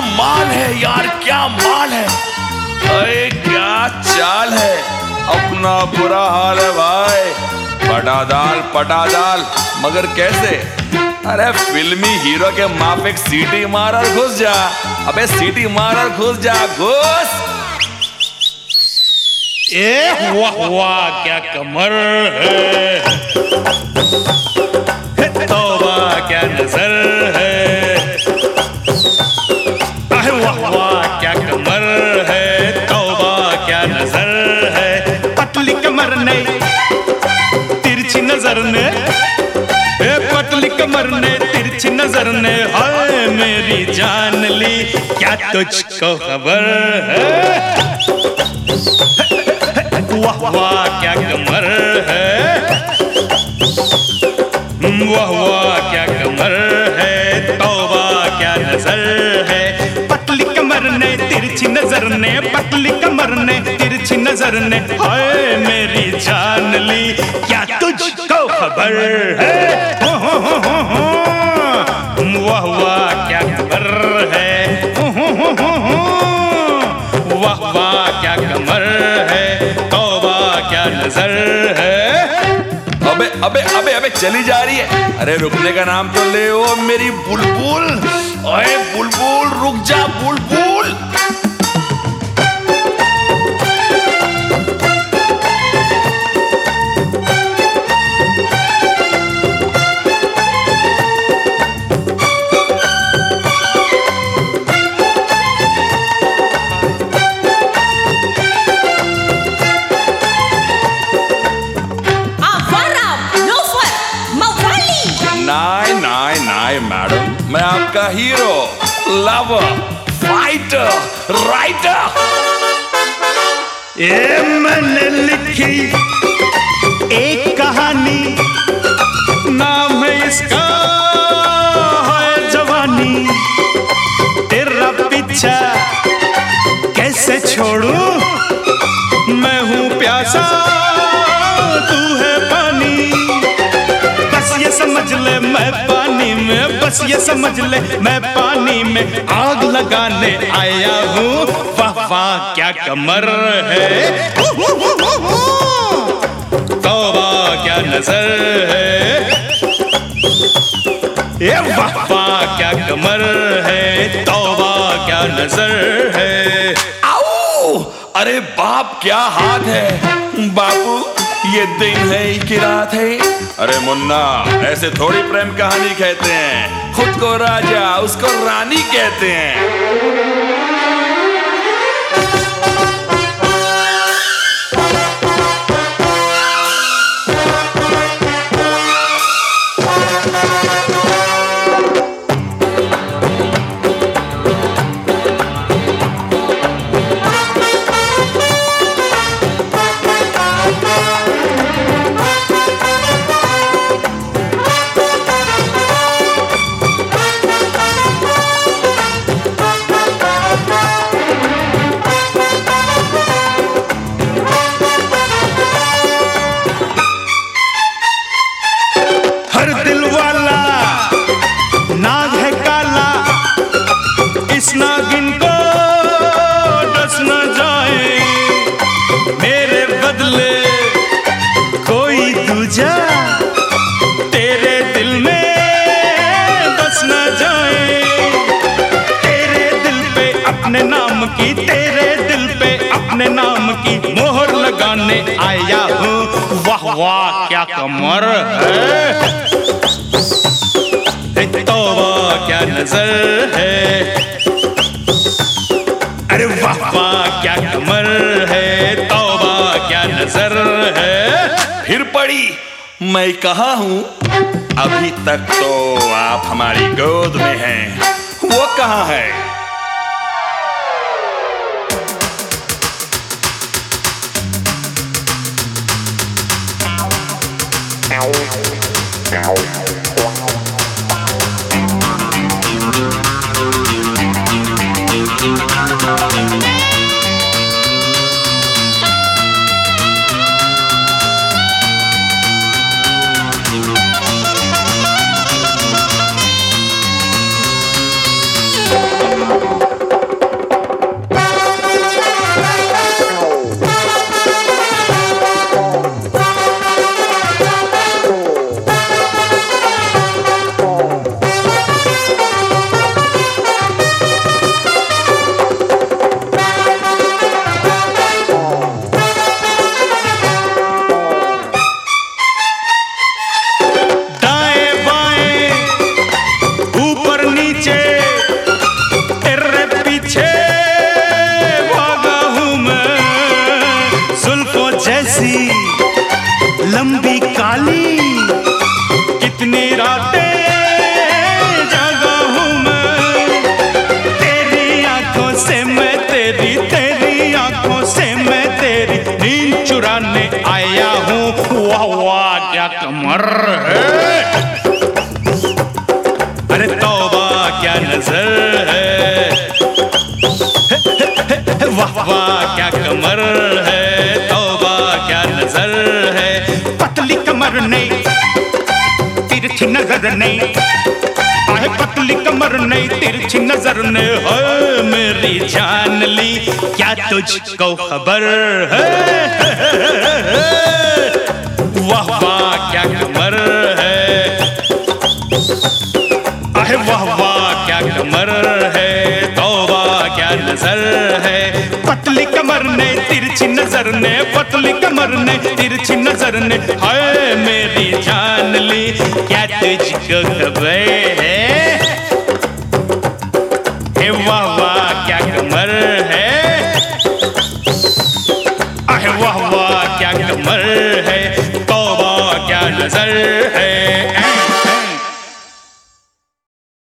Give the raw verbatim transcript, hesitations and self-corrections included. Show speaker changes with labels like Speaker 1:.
Speaker 1: माल है यार, क्या माल है। अरे क्या चाल है, अपना बुरा हाल है भाई। पटा दाल पटा दाल, मगर कैसे? अरे फिल्मी हीरो के माफिक सीटी मार और घुस जा। अबे सीटी मार और घुस जा, घुस।
Speaker 2: ए वाह वाह क्या कमर है, तौबा क्या नजर है। अरे वाह वाह क्या कमर है, तौबा क्या नजर है। पतली कमर ने तिरछी नजर ने, ए पतली कमर ने तिरछी नजर ने, हाय मेरी जान ली, क्या तुझको खबर है। वाह वाह क्या कमर है, वाह वाह क्या कमर है, तौबा क्या नजर है। पतली कमर ने तिरछी नजर ने, पतली कमर ने तिरछी नजर ने, हाय मेरी जान ली, क्या तुझको खबर है। वाह वाह क्या कमर है, वाह वाह क्या कमर है, तौबा क्या नजर है।
Speaker 1: अबे अबे अबे अबे चली जा रही है। अरे रुकने का नाम तो ले ओ मेरी बुलबुल। ओए बुलबुल रुक जा बुलबुल। नाई नाई नाई मैडम, मैं आपका हीरो, लवर, फाइटर, राइटर।
Speaker 2: ये मैंने लिखी एक कहानी, नाम है इसका है जवानी। तेरा पीछा कैसे छोड़ूं, मैं हूँ प्यासा तू है पानी। बस ये समझ ले मैं पानी में, बस ये समझ ले मैं पानी में आग लगाने आया हूँ। वाह वाह क्या कमर है, तौबा क्या नजर है। ये वाह वाह क्या कमर है, तौबा क्या नजर है।
Speaker 1: आओ अरे बाप क्या हाथ है बापू, ये दिन है कि रात है। अरे मुन्ना ऐसे थोड़ी प्रेम कहानी कहते हैं, खुद को राजा उसको रानी कहते हैं।
Speaker 2: नागिन को डस न जाए, मेरे बदले कोई दूजा तेरे दिल में बस न जाए। तेरे दिल पे अपने नाम की, तेरे दिल पे अपने नाम की मोहर लगाने आया हूँ। वाह वाह क्या कमर है, तौबा क्या नजर है। अरे वाह वाह क्या कमर है, तौबा क्या नजर है।
Speaker 1: फिर पड़ी मैं कहाँ हूँ, अभी तक तो आप हमारी गोद में हैं, वो कहाँ है।
Speaker 2: तेरी, तेरी आंखों से मैं तेरी नींद चुराने आया हूँ। वाह वाह क्या कमर है, अरे तौबा क्या नजर है, वाह वाह क्या कमर है, तौबा क्या नजर है। पतली कमर नहीं, तिरछी नजर नहीं, आहे पतली कमर नहीं, तिरछी नजर ने है मेरी जान ली, क्या तुझको खबर है। वाह वाह क्या कमर है, आहे वाह वाह क्या कमर है, तौबा क्या नजर है। पतली कमर ने, तिरछी नजर ने, पतली कमर ने, तिरछी नजर ने हाय मेरी जान ली, क्या तुझको खबर है। हे वाह वाह क्या कमर है, आहे वाह वाह क्या कमर है, तौबा क्या नजर है।